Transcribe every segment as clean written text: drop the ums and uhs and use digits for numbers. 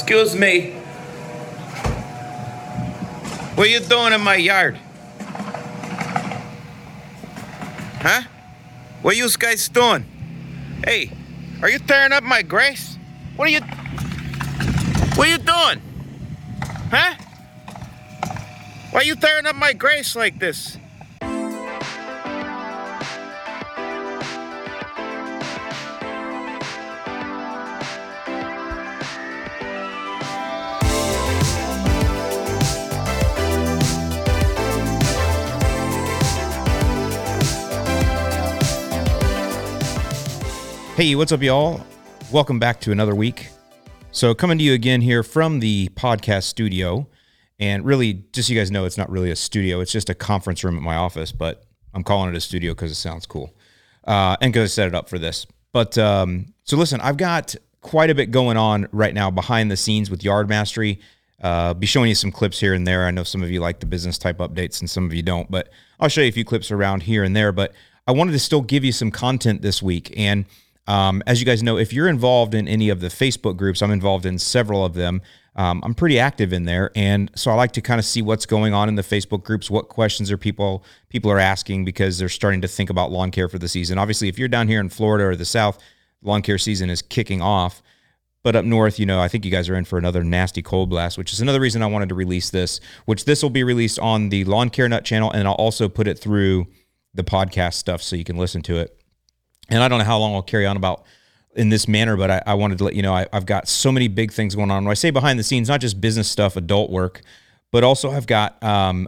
Excuse me. What are you doing in my yard? Huh? What are you guys doing? Hey, are you tearing up my grass? What are you doing? Huh? Why are you tearing up my grass like this? Hey, what's up, y'all? Welcome back to another week. So coming to you again here from the podcast studio. And really, just so you guys know, it's not really a studio. It's just a conference room at my office, but I'm calling it a studio because it sounds cool. And because I set it up for this. But so listen, I've got quite a bit going on right now behind the scenes with Yard Mastery. Be showing you some clips here and there. I know some of you like the business type updates and some of you don't, but I'll show you a few clips around here and there. But I wanted to still give you some content this week. And as you guys know, if you're involved in any of the Facebook groups, I'm involved in several of them. I'm pretty active in there, and so I like to kind of see what's going on in the Facebook groups, what questions are people are asking because they're starting to think about lawn care for the season. Obviously, if you're down here in Florida or the South, lawn care season is kicking off. But up north, you know, I think you guys are in for another nasty cold blast, which is another reason I wanted to release this, which this will be released on the Lawn Care Nut channel, and I'll also put it through the podcast stuff so you can listen to it. And I don't know how long I'll carry on about in this manner, but I wanted to let you know I've got so many big things going on. When I say behind the scenes, not just business stuff, adult work, but also I've got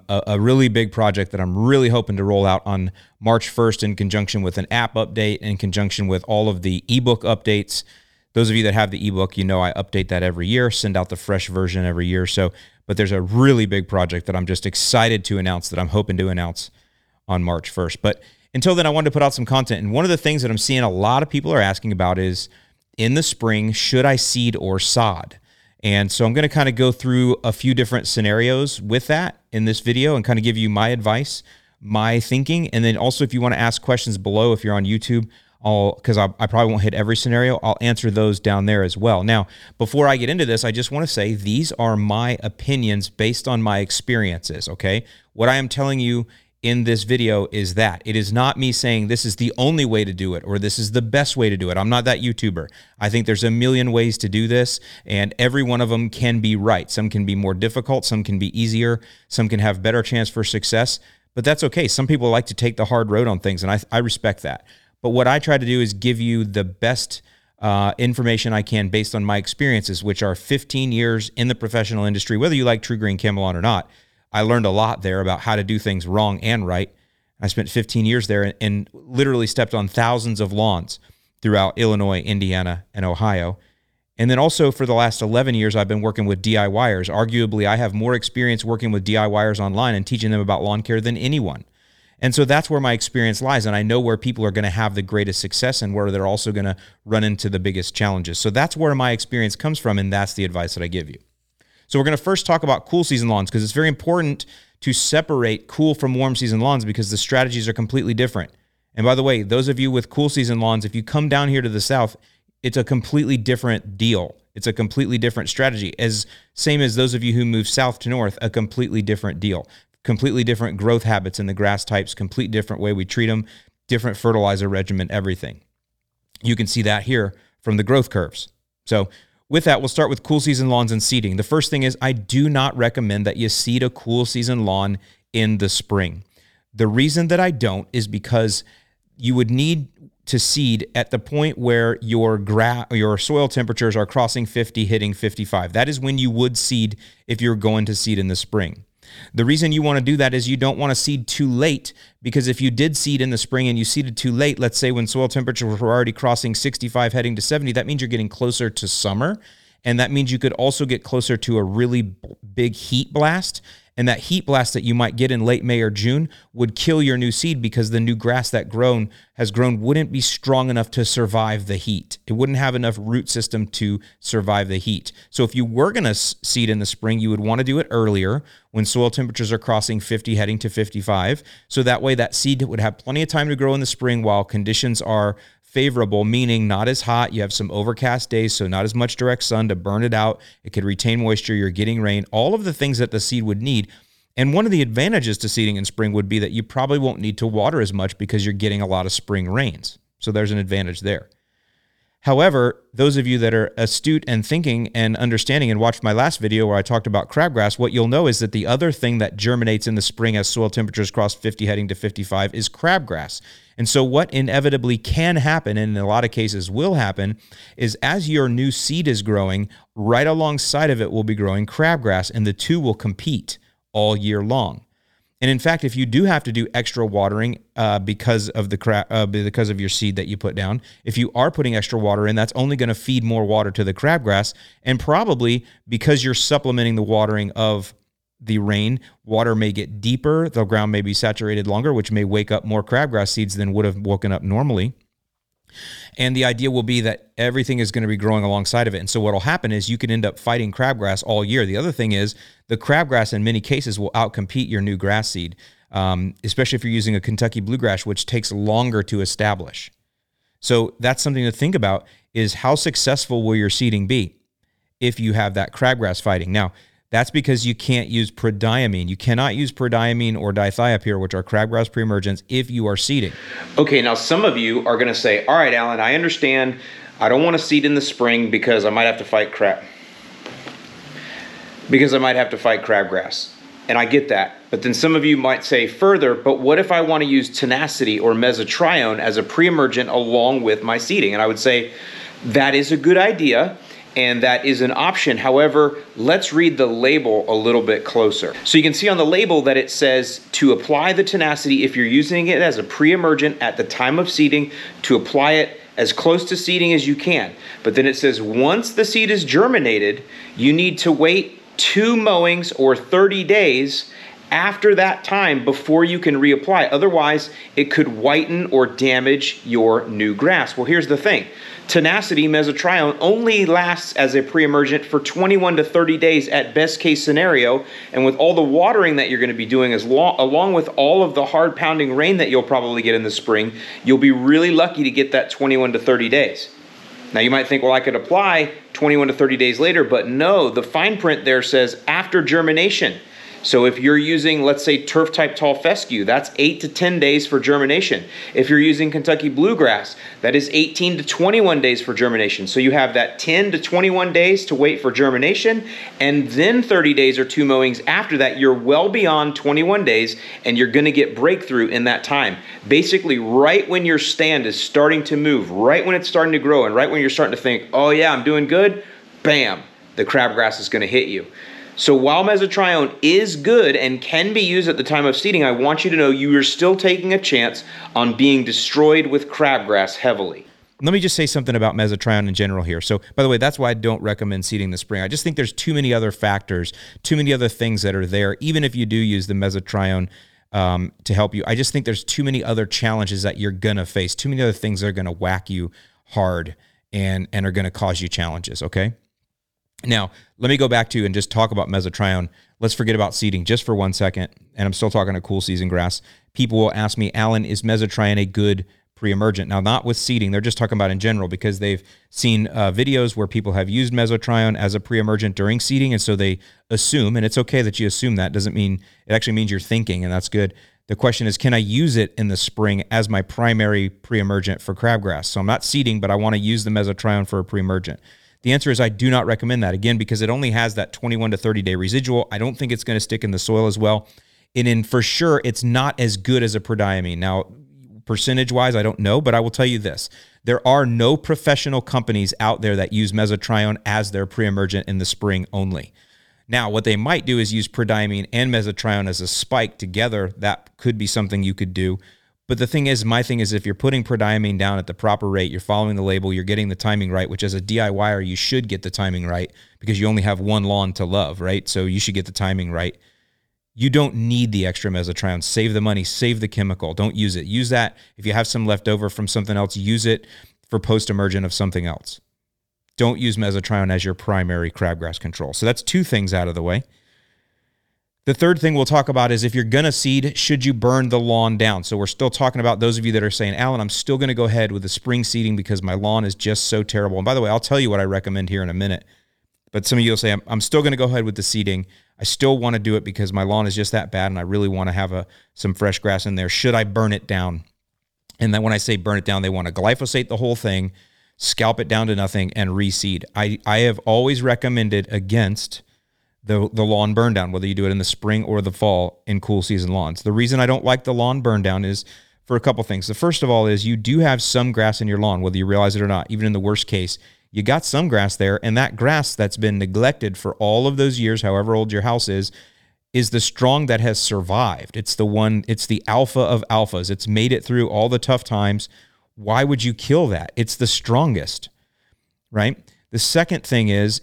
a really big project that I'm really hoping to roll out on March 1st in conjunction with an app update, in conjunction with all of the ebook updates. Those of you that have the ebook, you know I update that every year, send out the fresh version every year. So, but there's a really big project that I'm just excited to announce, that I'm hoping to announce on March 1st. But until then, I wanted to put out some content. And one of the things that I'm seeing a lot of people are asking about is, in the spring, should I seed or sod? And so I'm going to kind of go through a few different scenarios with that in this video and kind of give you my advice, my thinking. And then also, if you want to ask questions below, if you're on YouTube, because I probably won't hit every scenario, I'll answer those down there as well. Now, before I get into this, I just want to say these are my opinions based on my experiences, okay? What I am telling you in this video is that it is not me saying this is the only way to do it or this is the best way to do it. I'm not that YouTuber. I think there's a million ways to do this, and every one of them can be right. Some can be more difficult, some can be easier, some can have better chance for success, but that's okay. Some people like to take the hard road on things, and I respect that. But what I try to do is give you the best information I can based on my experiences, which are 15 years in the professional industry, whether you like TruGreen Camelon or not. I learned a lot there about how to do things wrong and right. I spent 15 years there and literally stepped on thousands of lawns throughout Illinois, Indiana, and Ohio. And then also for the last 11 years, I've been working with DIYers. Arguably, I have more experience working with DIYers online and teaching them about lawn care than anyone. And so that's where my experience lies. And I know where people are going to have the greatest success and where they're also going to run into the biggest challenges. So that's where my experience comes from, and that's the advice that I give you. So we're going to first talk about cool season lawns, because it's very important to separate cool from warm season lawns because the strategies are completely different. And by the way, those of you with cool season lawns, if you come down here to the South, it's a completely different deal. It's a completely different strategy. Same as those of you who move south to north, a completely different deal. Completely different growth habits in the grass types, completely different way we treat them, different fertilizer regimen, everything. You can see that here from the growth curves. So with that, we'll start with cool season lawns and seeding. The first thing is I do not recommend that you seed a cool season lawn in the spring. The reason that I don't is because you would need to seed at the point where your soil temperatures are crossing 50, hitting 55. That is when you would seed if you're going to seed in the spring. The reason you want to do that is you don't want to seed too late, because if you did seed in the spring and you seeded too late, let's say when soil temperatures were already crossing 65 heading to 70, that means you're getting closer to summer, and that means you could also get closer to a really big heat blast. And that heat blast that you might get in late May or June would kill your new seed, because the new grass that has grown wouldn't be strong enough to survive the heat. It wouldn't have enough root system to survive the heat. So if you were going to seed in the spring, you would want to do it earlier when soil temperatures are crossing 50 heading to 55. So that way that seed would have plenty of time to grow in the spring while conditions are favorable, meaning not as hot. You have some overcast days, so not as much direct sun to burn it out. It could retain moisture. You're getting rain, all of the things that the seed would need. And one of the advantages to seeding in spring would be that you probably won't need to water as much because you're getting a lot of spring rains. So there's an advantage there. However, those of you that are astute and thinking and understanding and watched my last video where I talked about crabgrass, what you'll know is that the other thing that germinates in the spring as soil temperatures cross 50 heading to 55 is crabgrass. And so what inevitably can happen, and in a lot of cases will happen, is as your new seed is growing, right alongside of it will be growing crabgrass, and the two will compete all year long. And in fact, if you do have to do extra watering because of because of your seed that you put down, if you are putting extra water in, that's only going to feed more water to the crabgrass. And probably because you're supplementing the watering of the rain, water may get deeper, the ground may be saturated longer, which may wake up more crabgrass seeds than would have woken up normally. And the idea will be that everything is going to be growing alongside of it. And so what will happen is you can end up fighting crabgrass all year. The other thing is the crabgrass in many cases will outcompete your new grass seed, especially if you're using a Kentucky bluegrass, which takes longer to establish. So that's something to think about, is how successful will your seeding be if you have that crabgrass fighting. Now, that's because you can't use prodiamine. You cannot use prodiamine or dithiopyr, which are crabgrass pre-emergents, if you are seeding. Okay, now some of you are going to say, all right, Alan, I understand. I don't want to seed in the spring because I might have to fight crabgrass. And I get that. But then some of you might say further, but what if I want to use tenacity or mesotrione as a pre-emergent along with my seeding? And I would say that is a good idea. And that is an option. However, let's read the label a little bit closer. So you can see on the label that it says to apply the tenacity if you're using it as a pre-emergent at the time of seeding, to apply it as close to seeding as you can. But then it says once the seed is germinated, you need to wait 2 mowings or 30 days after that time before you can reapply. Otherwise, it could whiten or damage your new grass. Well, here's the thing. Tenacity mesotrione only lasts as a pre-emergent for 21 to 30 days at best case scenario. And with all the watering that you're going to be doing, along with all of the hard pounding rain that you'll probably get in the spring, you'll be really lucky to get that 21 to 30 days. Now you might think, well, I could apply 21 to 30 days later, but no, the fine print there says after germination. So if you're using, let's say, turf type tall fescue, that's 8 to 10 days for germination. If you're using Kentucky bluegrass, that is 18 to 21 days for germination. So you have that 10 to 21 days to wait for germination, and then 30 days or 2 mowings after that. You're well beyond 21 days, and you're going to get breakthrough in that time. Basically, right when your stand is starting to move, right when it's starting to grow, and right when you're starting to think, oh yeah, I'm doing good, bam, the crabgrass is going to hit you. So while mesotrione is good and can be used at the time of seeding, I want you to know you are still taking a chance on being destroyed with crabgrass heavily. Let me just say something about mesotrione in general here. So, by the way, that's why I don't recommend seeding the spring. I just think there's too many other factors, too many other things that are there, even if you do use the mesotrione to help you. I just think there's too many other challenges that you're going to face, too many other things that are going to whack you hard and are going to cause you challenges, okay? Now, let me go back to and just talk about mesotrione. Let's forget about seeding just for 1 second, and I'm still talking to cool season grass. People will ask me, Alan, is mesotrione a good pre-emergent? Now, not with seeding. They're just talking about in general because they've seen videos where people have used mesotrione as a pre-emergent during seeding, and so they assume, and it's okay that you assume that. Doesn't mean, it actually means you're thinking, and that's good. The question is, can I use it in the spring as my primary pre-emergent for crabgrass? So I'm not seeding, but I want to use the mesotrione for a pre-emergent. The answer is I do not recommend that, again, because it only has that 21 to 30-day residual. I don't think it's going to stick in the soil as well. And for sure, it's not as good as a prodiamine. Now, percentage-wise, I don't know, but I will tell you this. There are no professional companies out there that use mesotrione as their pre-emergent in the spring only. Now, what they might do is use prodiamine and mesotrione as a spike together. That could be something you could do. But the thing is, my thing is, if you're putting prodiamine down at the proper rate, you're following the label, you're getting the timing right, which as a DIYer, you should get the timing right because you only have one lawn to love, right? So you should get the timing right. You don't need the extra mesotrione. Save the money, save the chemical. Don't use it. Use that. If you have some left over from something else, use it for post-emergent of something else. Don't use mesotrione as your primary crabgrass control. So that's 2 things out of the way. The third thing we'll talk about is if you're going to seed, should you burn the lawn down? So we're still talking about those of you that are saying, Alan, I'm still going to go ahead with the spring seeding because my lawn is just so terrible. And by the way, I'll tell you what I recommend here in a minute. But some of you will say, I'm still going to go ahead with the seeding. I still want to do it because my lawn is just that bad and I really want to have some fresh grass in there. Should I burn it down? And then when I say burn it down, they want to glyphosate the whole thing, scalp it down to nothing, and reseed. I have always recommended against the lawn burn down, whether you do it in the spring or the fall in cool season lawns. The reason I don't like the lawn burn down is for a couple things. The first of all is you do have some grass in your lawn, whether you realize it or not. Even in the worst case, you got some grass there, and that grass that's been neglected for all of those years, however old your house is the strong that has survived. It's the alpha of alphas. It's made it through all the tough times. Why would you kill that? It's the strongest, right? The second thing is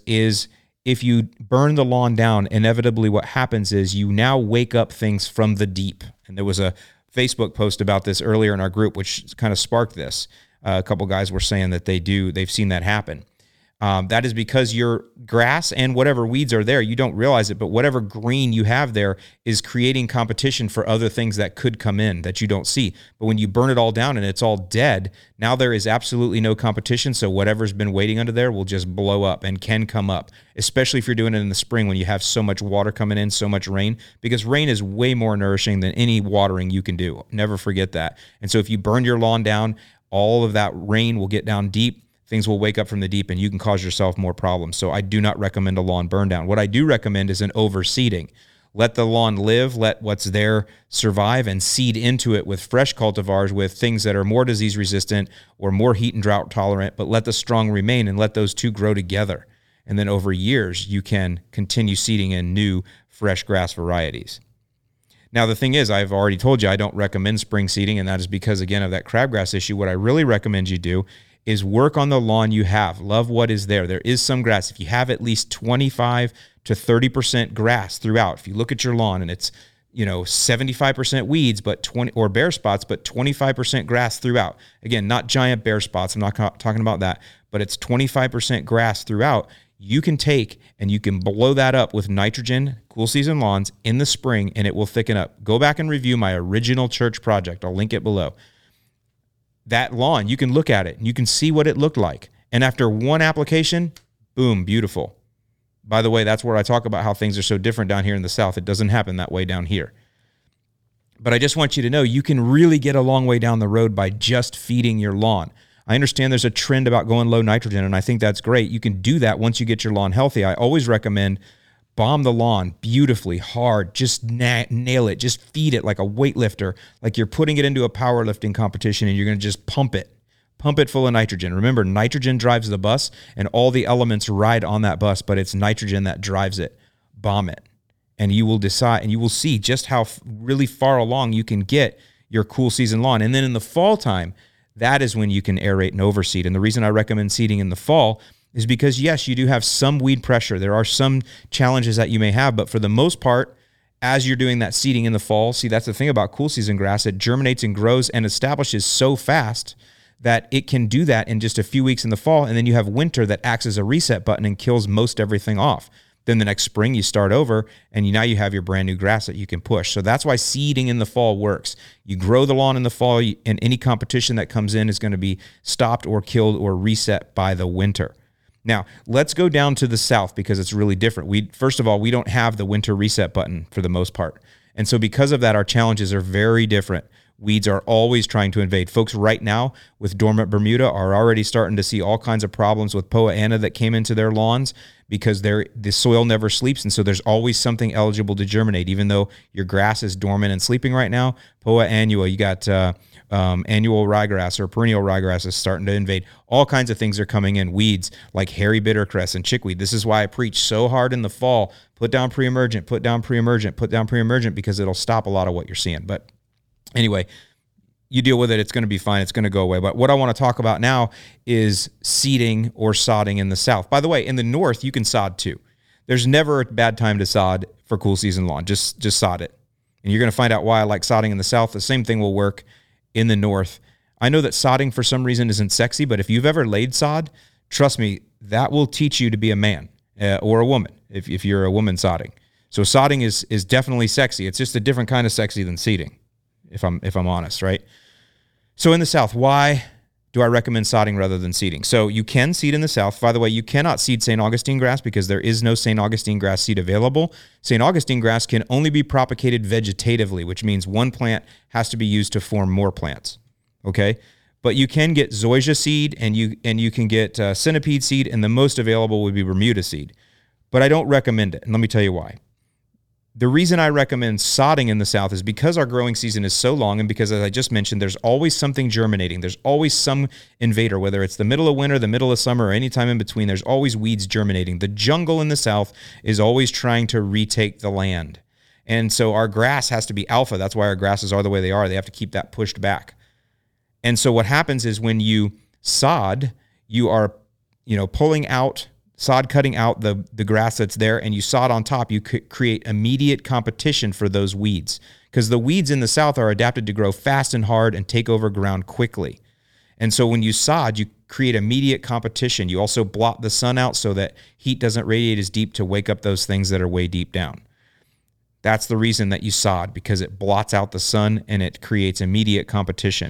if you burn the lawn down, inevitably what happens is you now wake up things from the deep. And there was a Facebook post about this earlier in our group, which kind of sparked this. A couple guys were saying that they've seen that happen. That is because your grass and whatever weeds are there, you don't realize it, but whatever green you have there is creating competition for other things that could come in that you don't see. But when you burn it all down and it's all dead, now there is absolutely no competition. So whatever's been waiting under there will just blow up and can come up, especially if you're doing it in the spring when you have so much water coming in, so much rain, because rain is way more nourishing than any watering you can do. Never forget that. And so if you burn your lawn down, all of that rain will get down deep. Things will wake up from the deep and you can cause yourself more problems. So I do not recommend a lawn burn down. What I do recommend is an overseeding. Let the lawn live, let what's there survive, and seed into it with fresh cultivars with things that are more disease resistant or more heat and drought tolerant, but let the strong remain and let those two grow together. And then over years, you can continue seeding in new fresh grass varieties. Now, the thing is, I've already told you I don't recommend spring seeding, and that is because, again, of that crabgrass issue. What I really recommend you do is work on the lawn you have. Love what is there. There is some grass. If you have at least 25 to 30% grass throughout, if you look at your lawn and it's 75% weeds, or bare spots, but 25% grass throughout. Again, not giant bare spots. I'm not talking about that, but it's 25% grass throughout. You can take and you can blow that up with nitrogen, cool season lawns in the spring, and it will thicken up. Go back and review my original church project. I'll link it below. That lawn, you can look at it and you can see what it looked like. And after one application, boom, beautiful. By the way, that's where I talk about how things are so different down here in the South. It doesn't happen that way down here. But I just want you to know you can really get a long way down the road by just feeding your lawn. I understand there's a trend about going low nitrogen, and I think that's great. You can do that once you get your lawn healthy. I always recommend bomb the lawn beautifully, hard, just nail it, just feed it like a weightlifter, like you're putting it into a powerlifting competition and you're going to just pump it full of nitrogen. Remember, nitrogen drives the bus and all the elements ride on that bus, but it's nitrogen that drives it. Bomb it. And you will decide, and you will see just how really far along you can get your cool season lawn. And then in the fall time, that is when you can aerate and overseed. And the reason I recommend seeding in the fall is because, yes, you do have some weed pressure. There are some challenges that you may have, but for the most part, as you're doing that seeding in the fall, see, that's the thing about cool season grass. It germinates and grows and establishes so fast that it can do that in just a few weeks in the fall, and then you have winter that acts as a reset button and kills most everything off. Then the next spring, you start over, and now you have your brand new grass that you can push. So that's why seeding in the fall works. You grow the lawn in the fall, and any competition that comes in is going to be stopped or killed or reset by the winter. Now, let's go down to the South because it's really different. First of all, we don't have the winter reset button for the most part. And so because of that, our challenges are very different. Weeds are always trying to invade. Folks right now with dormant Bermuda are already starting to see all kinds of problems with Poa annua that came into their lawns because the soil never sleeps, and so there's always something eligible to germinate. Even though your grass is dormant and sleeping right now, Poa annua, you got annual ryegrass or perennial ryegrass is starting to invade. All kinds of things are coming in. Weeds like hairy bittercress and chickweed. This is why I preach so hard in the fall, put down pre-emergent, put down pre-emergent, put down pre-emergent, because it'll stop a lot of what you're seeing. But anyway, you deal with it. It's going to be fine. It's going to go away. But what I want to talk about now is seeding or sodding in the South. By the way, in the North, you can sod too. There's never a bad time to sod for cool season lawn. Just sod it. And you're going to find out why I like sodding in the South. The same thing will work in the North. I know that sodding for some reason isn't sexy, but if you've ever laid sod, trust me, that will teach you to be a man or a woman if you're a woman sodding. So sodding is definitely sexy. It's just a different kind of sexy than seeding, if I'm honest, right? So in the South, why do I recommend sodding rather than seeding? So you can seed in the South. By the way, you cannot seed St. Augustine grass because there is no St. Augustine grass seed available. St. Augustine grass can only be propagated vegetatively, which means one plant has to be used to form more plants. Okay? But you can get zoysia seed and you can get centipede seed, and the most available would be Bermuda seed. But I don't recommend it, and let me tell you why. The reason I recommend sodding in the South is because our growing season is so long, and because, as I just mentioned, there's always something germinating. There's always some invader, whether it's the middle of winter, the middle of summer, or any time in between. There's always weeds germinating. The jungle in the South is always trying to retake the land. And so our grass has to be alpha. That's why our grasses are the way they are. They have to keep that pushed back. And so what happens is when you sod, you are, cutting out the grass that's there, and you sod on top, you create immediate competition for those weeds, because the weeds in the South are adapted to grow fast and hard and take over ground quickly. And so when you sod, you create immediate competition. You also blot the sun out so that heat doesn't radiate as deep to wake up those things that are way deep down. That's the reason that you sod, because it blots out the sun and it creates immediate competition.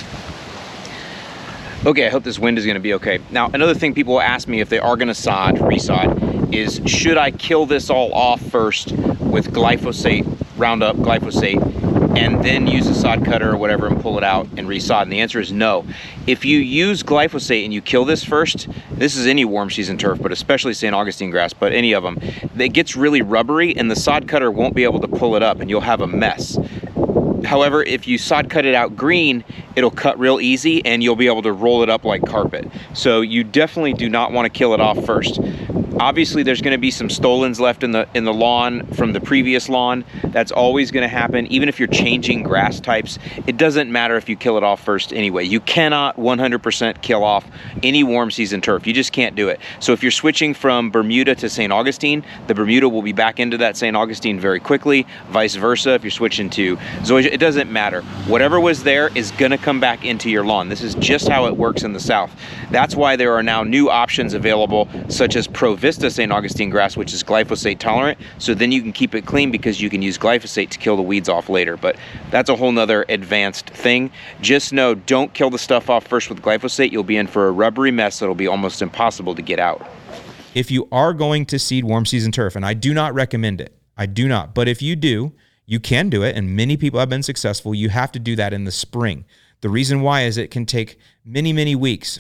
Okay, I hope this wind is going to be okay. Now, another thing people will ask me if they are going to resod, is should I kill this all off first with glyphosate, Roundup, glyphosate, and then use a sod cutter or whatever and pull it out and resod? And the answer is no. If you use glyphosate and you kill this first, this is any warm season turf, but especially St. Augustine grass, but any of them, it gets really rubbery and the sod cutter won't be able to pull it up and you'll have a mess. However, if you sod cut it out green, it'll cut real easy and you'll be able to roll it up like carpet. So you definitely do not want to kill it off first. Obviously, there's going to be some stolons left in the lawn from the previous lawn. That's always going to happen. Even if you're changing grass types, it doesn't matter if you kill it off first anyway. You cannot 100% kill off any warm season turf. You just can't do it. So if you're switching from Bermuda to St. Augustine, the Bermuda will be back into that St. Augustine very quickly. Vice versa, if you're switching to zoysia, it doesn't matter. Whatever was there is going to come back into your lawn. This is just how it works in the South. That's why there are now new options available, such as Provista St. Augustine grass, which is glyphosate tolerant. So then you can keep it clean because you can use glyphosate to kill the weeds off later. But that's a whole nother advanced thing. Just know, don't kill the stuff off first with glyphosate. You'll be in for a rubbery mess that'll be almost impossible to get out. If you are going to seed warm season turf, and I do not recommend it, I do not, but if you do, you can do it, and many people have been successful. You have to do that in the spring. The reason why is it can take many, many weeks,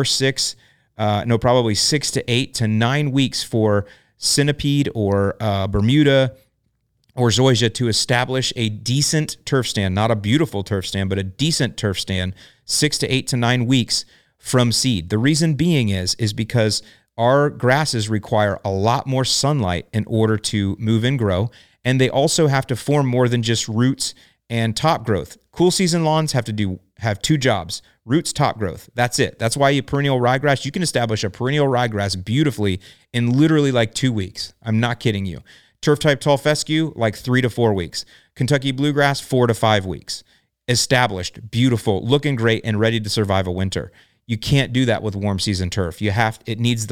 probably 6 to 8 to 9 weeks for centipede or Bermuda or zoysia to establish a decent turf stand, not a beautiful turf stand, but a decent turf stand, 6 to 8 to 9 weeks from seed. The reason being is because our grasses require a lot more sunlight in order to move and grow, and they also have to form more than just roots and top growth. Cool season lawns have 2 jobs: roots, top growth. That's it. That's why perennial ryegrass, you can establish a perennial ryegrass beautifully in literally like 2 weeks. I'm not kidding you. Turf type tall fescue, like 3 to 4 weeks. Kentucky bluegrass, 4 to 5 weeks. Established, beautiful, looking great, and ready to survive a winter. You can't do that with warm season turf. It needs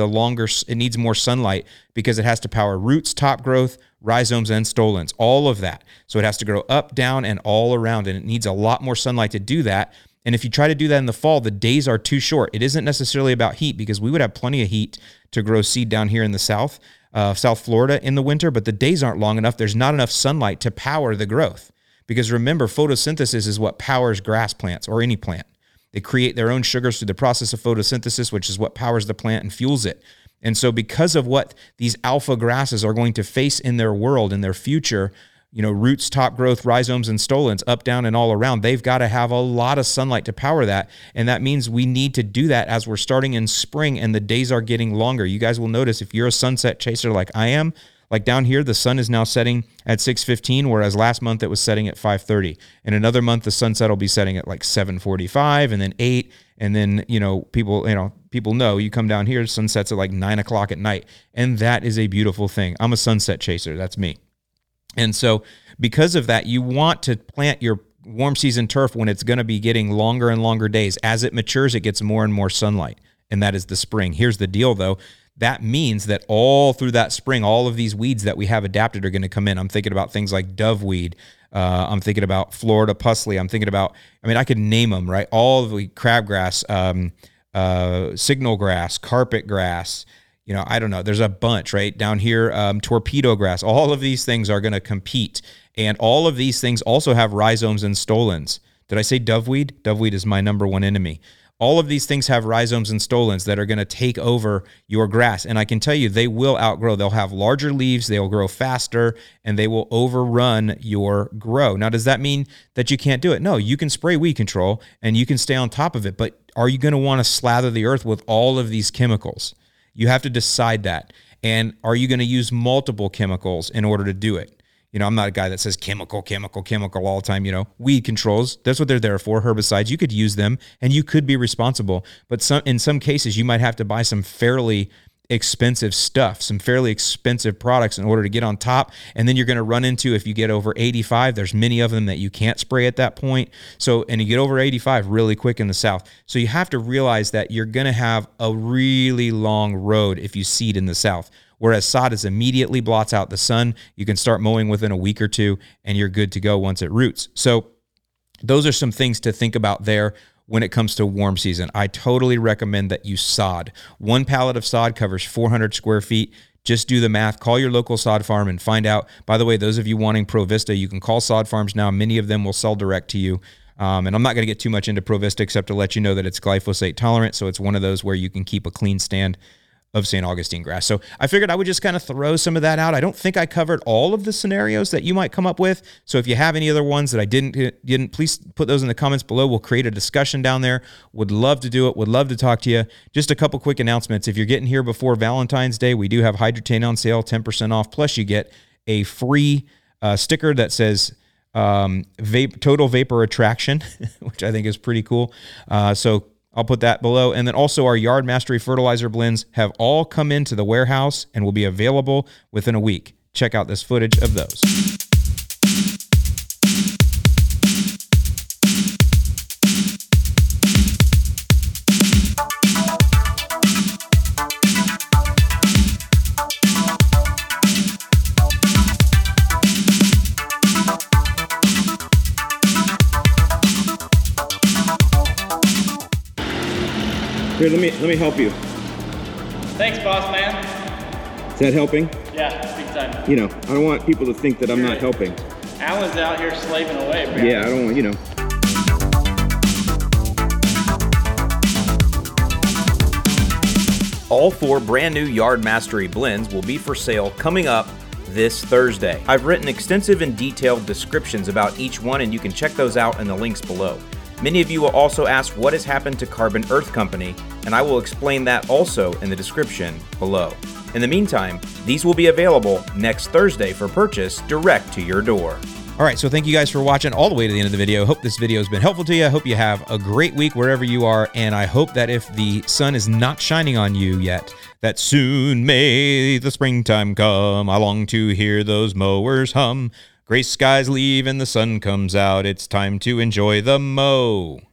more sunlight because it has to power roots, top growth, rhizomes, and stolons, all of that. So it has to grow up, down, and all around, and it needs a lot more sunlight to do that. And if you try to do that in the fall, the days are too short. It isn't necessarily about heat, because we would have plenty of heat to grow seed down here in the South Florida in the winter, but the days aren't long enough. There's not enough sunlight to power the growth. Because remember, photosynthesis is what powers grass plants or any plant. They create their own sugars through the process of photosynthesis, which is what powers the plant and fuels it. And so because of what these alpha grasses are going to face in their world, in their future, roots, top growth, rhizomes, and stolons, up, down, and all around, they've got to have a lot of sunlight to power that. And that means we need to do that as we're starting in spring and the days are getting longer. You guys will notice, if you're a sunset chaser like I am, like down here, the sun is now setting at 6:15, whereas last month it was setting at 5:30. In another month, the sunset will be setting at like 7:45 and then 8. And then, people know you come down here, sunsets at like 9 o'clock at night. And that is a beautiful thing. I'm a sunset chaser. That's me. And so because of that, you want to plant your warm season turf when it's going to be getting longer and longer days. As it matures, it gets more and more sunlight. And that is the spring. Here's the deal, though. that means that all through that spring, all of these weeds that we have adapted are going to come in. I'm thinking about things like doveweed. I'm thinking about Florida pusley. I'm thinking about, I could name them, right? All of the crabgrass, signal grass, carpet grass, I don't know. There's a bunch right down here. Torpedo grass. All of these things are going to compete. And all of these things also have rhizomes and stolons. Did I say doveweed? Doveweed is my number one enemy. All of these things have rhizomes and stolons that are going to take over your grass. And I can tell you, they will outgrow. They'll have larger leaves, they'll grow faster, and they will overrun your grow. Now, does that mean that you can't do it? No, you can spray weed control and you can stay on top of it, but are you going to want to slather the earth with all of these chemicals? You have to decide that. And are you going to use multiple chemicals in order to do it? I'm not a guy that says chemical all the time. Weed controls, that's what they're there for. Herbicides, you could use them and you could be responsible. But in some cases, you might have to buy some fairly expensive stuff, some fairly expensive products in order to get on top. And then you're going to run into, if you get over 85, there's many of them that you can't spray at that point. And you get over 85 really quick in the South. So you have to realize that you're going to have a really long road if you seed in the South. Whereas sod is immediately blots out the sun. You can start mowing within a week or two, and you're good to go once it roots. So those are some things to think about there when it comes to warm season. I totally recommend that you sod. 1 pallet of sod covers 400 square feet. Just do the math. Call your local sod farm and find out. By the way, those of you wanting Provista, you can call sod farms now. Many of them will sell direct to you. And I'm not going to get too much into Provista except to let you know that it's glyphosate tolerant. So it's one of those where you can keep a clean stand of St. Augustine grass. So I figured I would just kind of throw some of that out. I don't think I covered all of the scenarios that you might come up with. So if you have any other ones that I didn't, please put those in the comments below. We'll create a discussion down there. Would love to do it. Would love to talk to you. Just a couple quick announcements. If you're getting here before Valentine's Day, we do have Hydrotain on sale, 10% off. Plus you get a free sticker that says total vapor attraction, which I think is pretty cool. So I'll put that below. And then also our Yard Mastery fertilizer blends have all come into the warehouse and will be available within a week. Check out this footage of those. Here, let me help you. Thanks, boss man. Is that helping? Yeah, big time. I don't want people to think that I'm not helping. Alan's out here slaving away, man. Yeah, I don't want, All 4 brand new Yard Mastery blends will be for sale coming up this Thursday. I've written extensive and detailed descriptions about each one, and you can check those out in the links below. Many of you will also ask what has happened to Carbon Earth Company, and I will explain that also in the description below. In the meantime, these will be available next Thursday for purchase direct to your door. All right, so thank you guys for watching all the way to the end of the video. Hope this video has been helpful to you. I hope you have a great week wherever you are, and I hope that if the sun is not shining on you yet, that soon may the springtime come. I long to hear those mowers hum. Gray skies leave and the sun comes out. It's time to enjoy the mow.